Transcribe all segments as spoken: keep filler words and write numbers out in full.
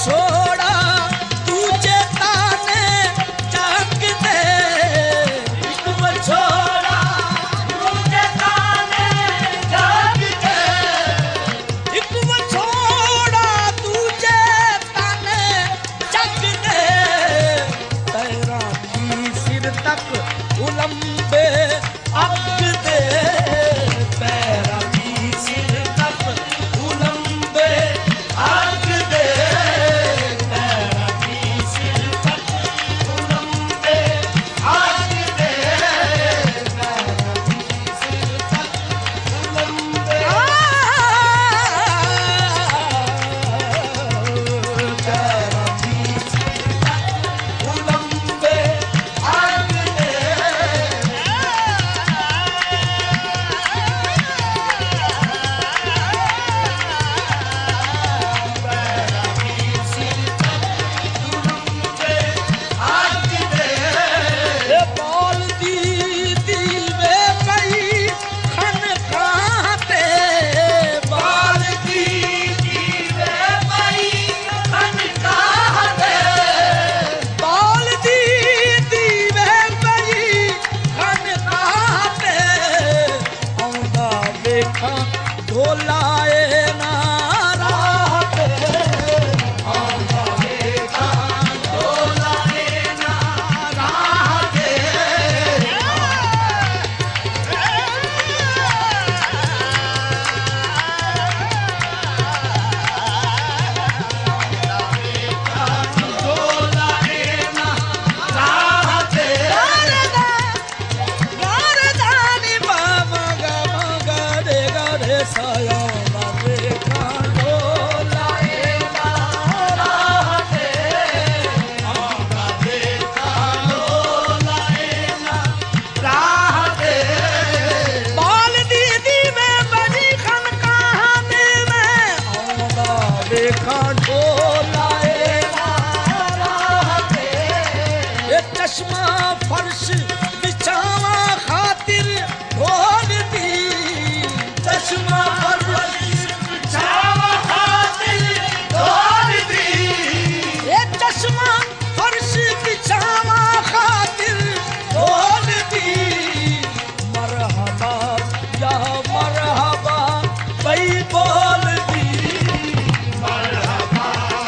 छोड़ा तुझे ताने जाग दे, हिक्म छोड़ा तुझे ताने जाग दे, हिक्म छोड़ा तुझे ताने जाग दे, तेरा की सिर तक उलंबे अग दे, पैरा की सिर तक उलंबे आग दे, पैरा की सिर तक उलंबे आग दे, पैरा की सिर तक उलंबे पैरा की सिर तक उलंबे आग दे। ये बाल दी दीवे कई खनकाते, बाल की दीवे पई खनकाते, बाल दी दीवे कई खनकाते, औंदा देखा ढोलाए ना रात, औंदा देखा ढोलाए ना राह दे, ढोलाए ना राह दे, गारदानी बाबा गमा गरे गरे साया देखा ढोलाए ना राह दे, औंदा देखा ढोलाए ना राह दे, बाल दीदी में बनी खनकाने में, औंदा देखा ढोलाए राह दे, ये चश्मा फर्श बिछावा खातिर ढोल दी, चश्मा फर्श बिछावा खातिर ढोल दी, ये चश्मा फर्श बिछावा खातिर ढोल दी, मरहबा या मरहबा बई बोल दी, मरहबा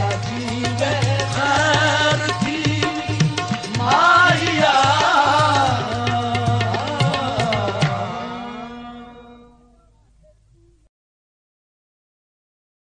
जीवन